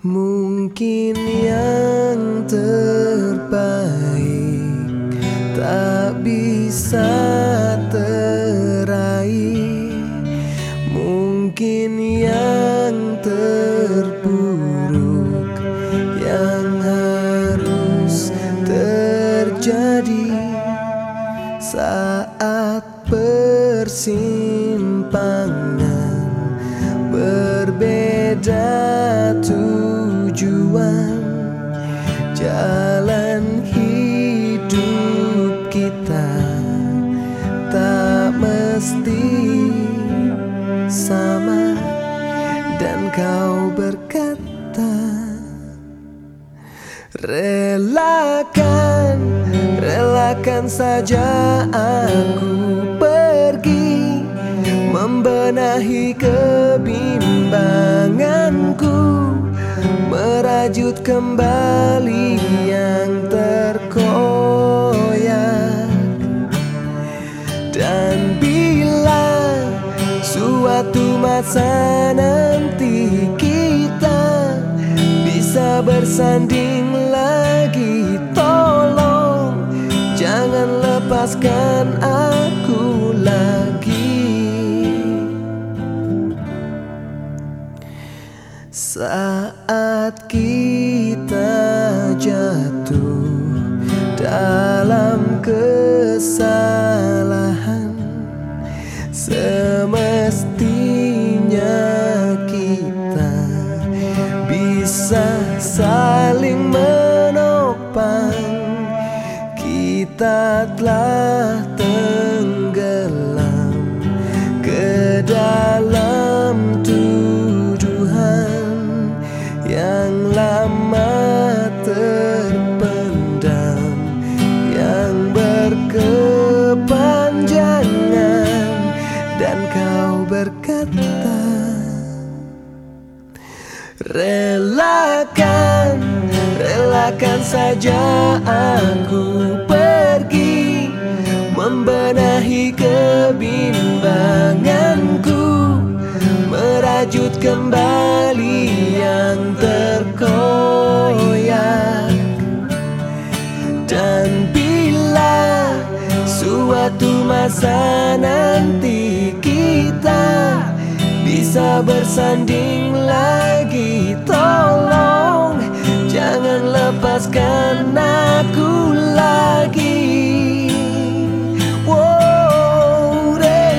Mungkin yang terbaik tak bisa teraih, mungkin yang terburuk yang harus terjadi saat persimpangan berbeda tujuan. Jalan hidup kita tak mesti sama, dan kau berkata, relakan saja aku pergi, membenahi kebimbanganku, merajut kembali yang terkoyak. Dan bila suatu masa nanti kita bisa bersanding lagi, tolong jangan lepaskan aku lagi. Saat kita jatuh dalam kesalahan, semestinya kita bisa saling menopang. Kita telah tenggelam ke dalam tuduhan yang lama terpendam, yang berkepanjangan. Dan kau berkata, relakan saja aku pergi, membenahi kebimbanganku, merajut kembali yang terkoyak. Dan bila suatu masa nanti kita bisa bersanding lagi, tolong jangan lepaskan aku lagi. Wow,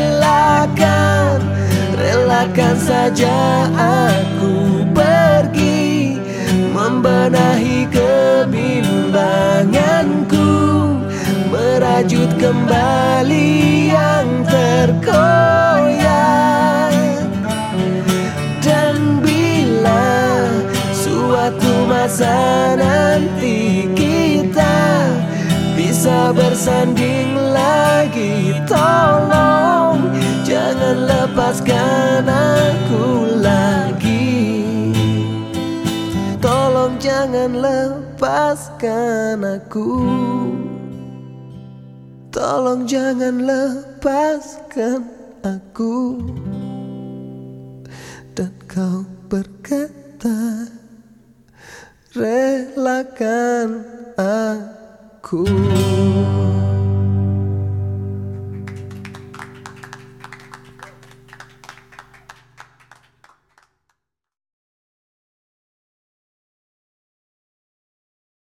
relakan saja aku pergi, membenahi kebimbanganku, merajut kembali yang terkoyak. Dan bila suatu masa nanti kita bisa bersanding lagi, tolong jangan lepaskan aku lagi. Tolong jangan lepaskan aku. Tolong jangan lepaskan aku. Dan kau berkata, relakan aku.